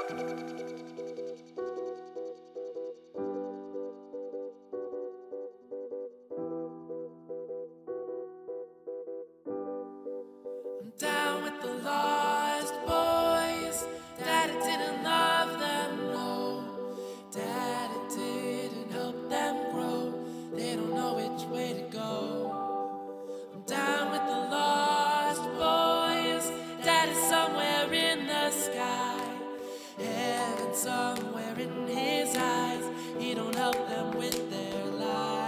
I'm down with the lost boys. Daddy didn't love them, no. Daddy didn't help them grow. They don't know which way to go. I'm down with the lost boys. Daddy's somewhere in the sky. Heaven somewhere in his eyes. He don't help them with their lives.